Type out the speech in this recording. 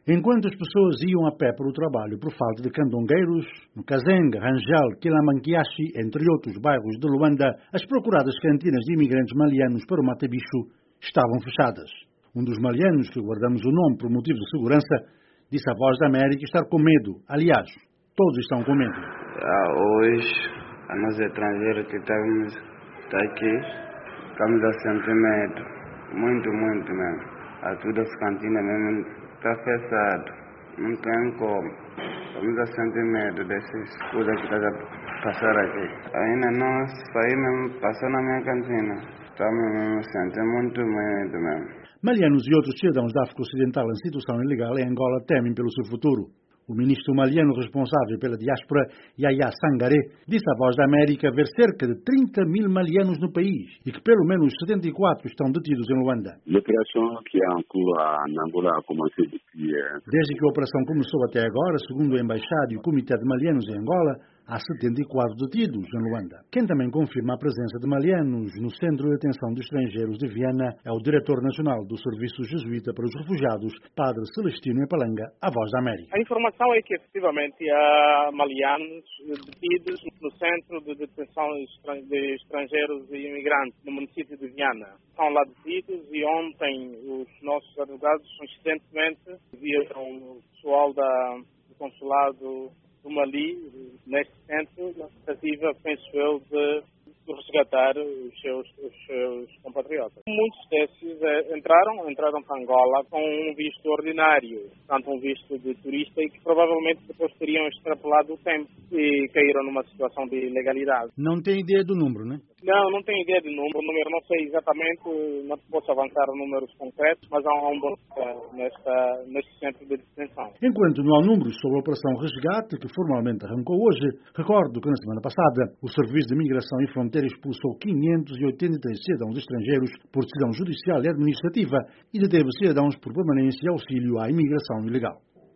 Enquanto as pessoas iam a pé para o trabalho por falta de candongueiros, no Kazenga, Rangel, Quilamanquiaxi, entre outros bairros de Luanda, as procuradas cantinas de imigrantes malianos para o Matabicho estavam fechadas. Um dos malianos, que guardamos o nome por motivo de segurança, disse à Voz da América estar com medo. Aliás, todos estão com medo. Hoje, a nós estrangeiros que estamos aqui, estamos a sentir medo. Muito mesmo. A todas as cantinas mesmo está fechado. Não tem como. Estamos a sentir medo dessas coisas que estão a passar aqui. Ainda não saí mesmo, passou na minha cantina. Estamos mesmo sentindo muito medo mesmo. Malianos e outros cidadãos da África Ocidental em situação ilegal em Angola temem pelo seu futuro. O ministro maliano responsável pela diáspora, Yaya Sangaré, disse à Voz da América ver cerca de 30 mil malianos no país e que pelo menos 74 estão detidos em Luanda. L'opération qui est en cours en Angola a commencé depuis... Desde que a operação começou até agora, segundo a Embaixada e o Comitê de Malianos em Angola, há 74 detidos em Luanda. Quem também confirma a presença de malianos no Centro de Detenção de Estrangeiros de Viana é o Diretor Nacional do Serviço Jesuíta para os Refugiados, Padre Celestino Epalanga, à Voz da América. A informação é que, efetivamente, há malianos detidos no Centro de Detenção de Estrangeiros e Imigrantes, no município de Viana. Estão lá detidos e ontem os nossos advogados, coincidentemente, viram o pessoal do consulado do Mali, neste centro, na tentativa, penso eu, de resgatar os seus compatriotas. Muitos desses entraram para Angola com um visto ordinário, portanto um visto de turista, e que provavelmente depois teriam extrapolado o tempo e caíram numa situação de ilegalidade. Não tem ideia do número, né? Não tenho ideia de número. O número não sei exatamente, não posso avançar números concretos, mas há um bom neste centro de detenção. Enquanto não há números sobre a Operação Resgate, que formalmente arrancou hoje, recordo que na semana passada o Serviço de Migração e Fronteira expulsou 583 cidadãos estrangeiros por decisão judicial e administrativa e deteve cidadãos por permanência e auxílio à imigração ilegal.